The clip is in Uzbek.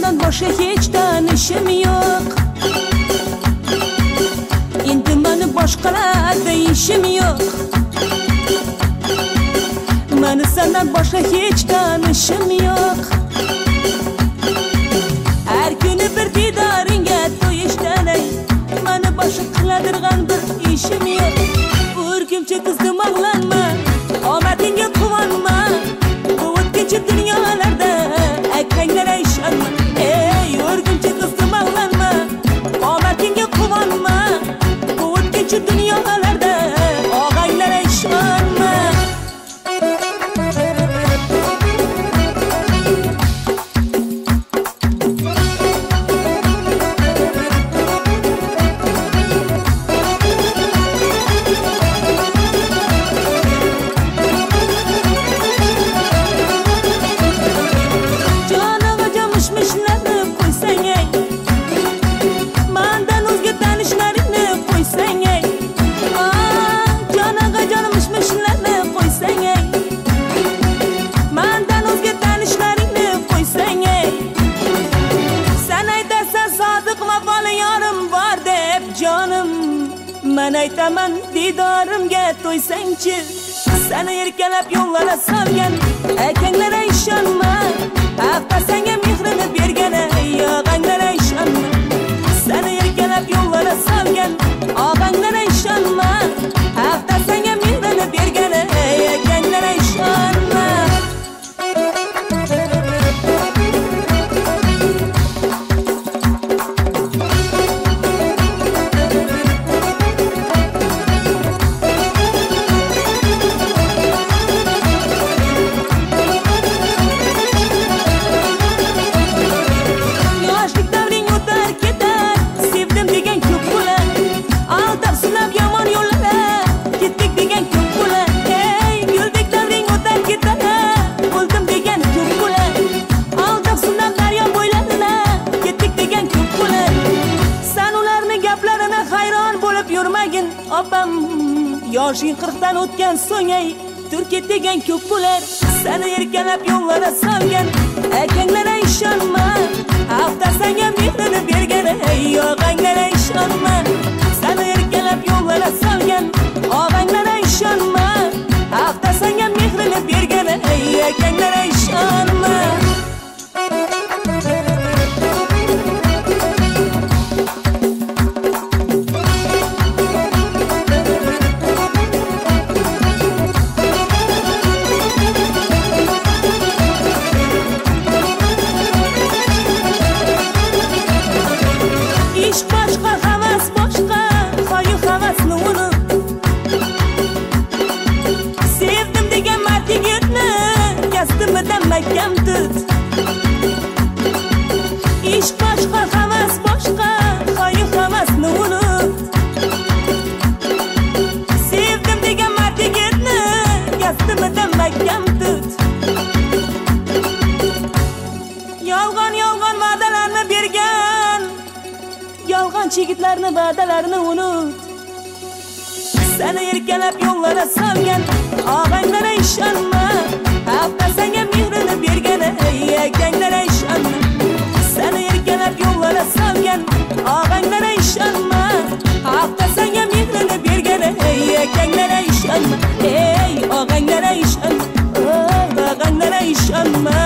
senden başka hiç tanışım yok. Endi meni boshqalarda ishim yo'q. Meni senden başka hiç tanışım yok. Her günü bir didaringga to'yishdan meni boshqa qiladigan bir ishim yo'q. O'rgimcha qizdim og'lanma, omadingga quvonma. Bu o'tkinchi dunyolarda akanglarga ishonma. Ey o'rgimcha qizdim og'lanma, omadingga quvonma. Bu o'tkinchi dunyolarda og'anglarga ishonma. Men aytaman didorimga to'ysangchi, seni erkalab yo'llara solgan akanglarga ishonma. Hafta senga mehrini bergan og'anglarga ishonma. Seni erkalab yo'llara solgan og'anglarga ishonma. Hafta senga mehrini bergan akanglarga ishonma. Opam yoshing 40dan o'tgan so'ng turk degan ko'p bo'lar. Seni erkalab yo'llara solgan akanglarga ishonma. Hafta senga mehrini bergan og'anglarga ishonma. Seni erkalab yo'llara solgan og'anglarga ishonma. Hafta senga mehrini bergan akanglarga ishonma. Mahkam tut. İş başka, havas başka, hayır havasını unut. Sevdim degan mardigirni yastimidan mahkam tut. Yolg'on va'dalarni bergan yolg'onchi yigitlarni va'dalarini unut. Seni erkalab yo'llara solgan og'anglarga ishonma. Hafta senga mehrini bergan akanglarga ishonma. Seni erkalab yo'llara solgan og'anglarga ishonma. Hafta senga mehrini bergan akanglarga ishonma. Ey og'anglarga ishonma, og'anglarga ishonma.